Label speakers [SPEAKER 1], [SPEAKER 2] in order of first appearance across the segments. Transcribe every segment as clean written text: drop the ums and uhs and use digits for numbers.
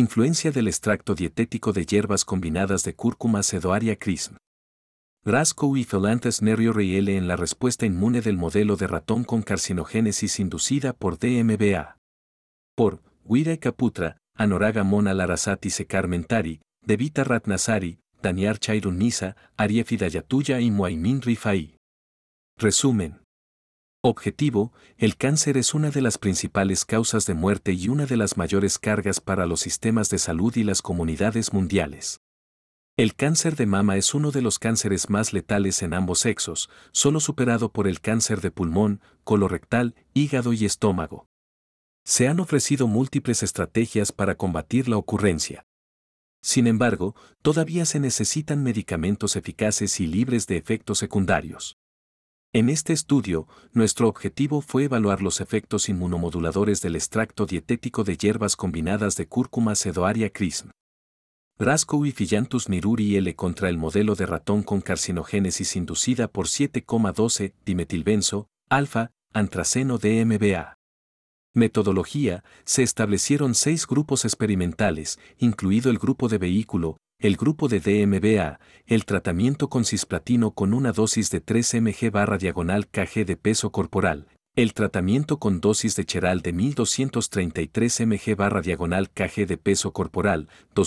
[SPEAKER 1] Influencia del extracto dietético de hierbas combinadas de cúrcuma sedoaria CRISM. Grascow y Felantes Nerio Reil en la respuesta inmune del modelo de ratón con carcinogénesis inducida por DMBA. Por Guira Kaputra, Anoraga Mona Larasati Sekar Mentari, Devita Ratnasari, Daniar Chairun Nisa, Arief Hidayatulla y Muaymin Rifai. Resumen. Objetivo: el cáncer es una de las principales causas de muerte y una de las mayores cargas para los sistemas de salud y las comunidades mundiales. El cáncer de mama es uno de los cánceres más letales en ambos sexos, solo superado por el cáncer de pulmón, colorectal, hígado y estómago. Se han ofrecido múltiples estrategias para combatir la ocurrencia. Sin embargo, todavía se necesitan medicamentos eficaces y libres de efectos secundarios. En este estudio, nuestro objetivo fue evaluar los efectos inmunomoduladores del extracto dietético de hierbas combinadas de cúrcuma sedoaria CRISM. Grascow y Fillantus Niruri L contra el modelo de ratón con carcinogénesis inducida por 7,12 dimetilbenzo, alfa, antraceno DMBA. Metodología: se establecieron 6 grupos experimentales, incluido el grupo de vehículo, el grupo de DMBA, el tratamiento con cisplatino con una dosis de 3 mg/kg de peso corporal, el tratamiento con dosis de Cheral de 1233 mg/kg de peso corporal,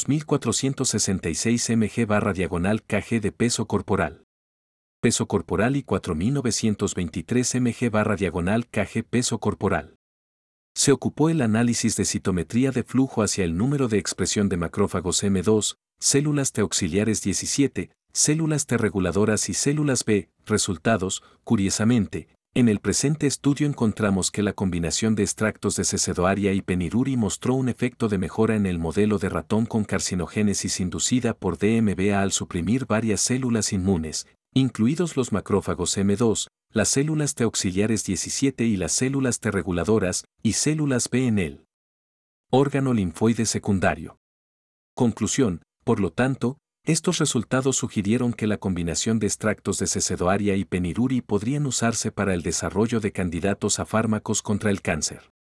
[SPEAKER 1] 2466 mg/kg de peso corporal. Peso corporal y 4923 mg/kg peso corporal. Se ocupó el análisis de citometría de flujo hacia el número de expresión de macrófagos M2, células T auxiliares 17, células T reguladoras y células B. Resultados: curiosamente, en el presente estudio encontramos que la combinación de extractos de sedoaria y peniruri mostró un efecto de mejora en el modelo de ratón con carcinogénesis inducida por DMBA al suprimir varias células inmunes, incluidos los macrófagos M2, las células T auxiliares 17 y las células T reguladoras, y células B en el órgano linfoide secundario. Conclusión: por lo tanto, estos resultados sugirieron que la combinación de extractos de sedoaria y peniruri podrían usarse para el desarrollo de candidatos a fármacos contra el cáncer.